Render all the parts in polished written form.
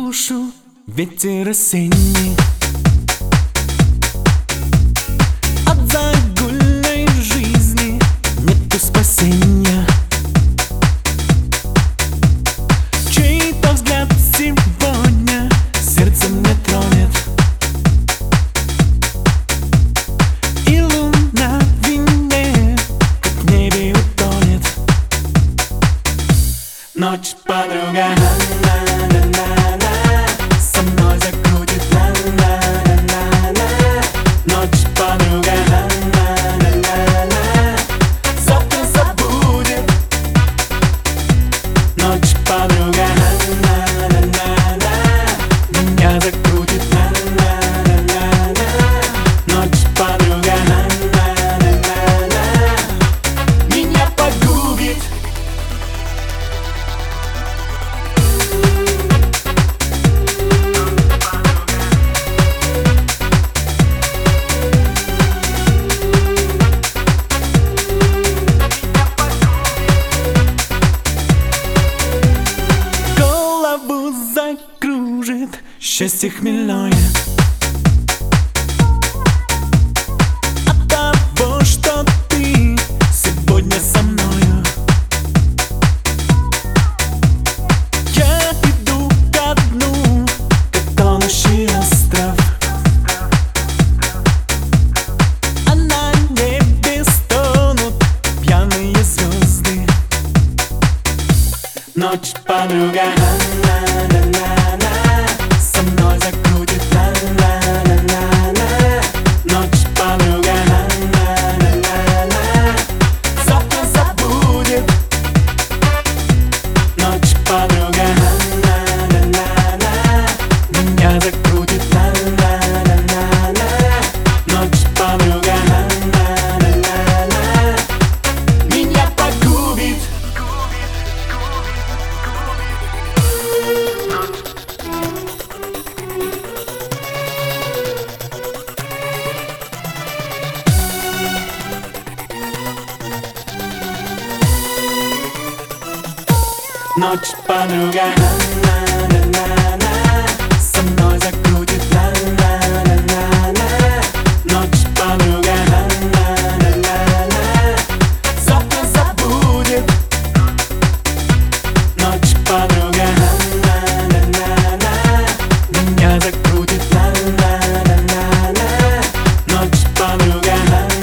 душу ветер осенний. От загульной жизни нету спасения. Чей-то взгляд сегодня сердце мне тронет, и луна в вине, как в небе утонет. Ночь, подруга, со мной закрутит, ночь, подруга, завтра забудет. Ночь, подруга, меня закрутит, ночь, подруга, меня погубит. Закружит счастье хмельное от того, что ты сегодня со мною. Я иду ко дну, как тонущий остров, а на небе стонут пьяные звезды. Ночь, подруга, со мной закрутит, ночь, подруга, завтра забудет. Ночь, подруга, меня закрутит, ночь, подруга, меня погубит. Ночь, подруга, со мной закрутит, ночь, подруга, завтра забудет. Ночь, подруга, меня закрутит, ночь, подруга,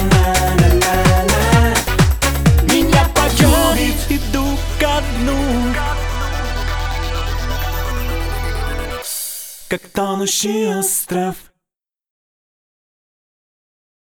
меня погубит. Иду ко дну, как тонущий остров.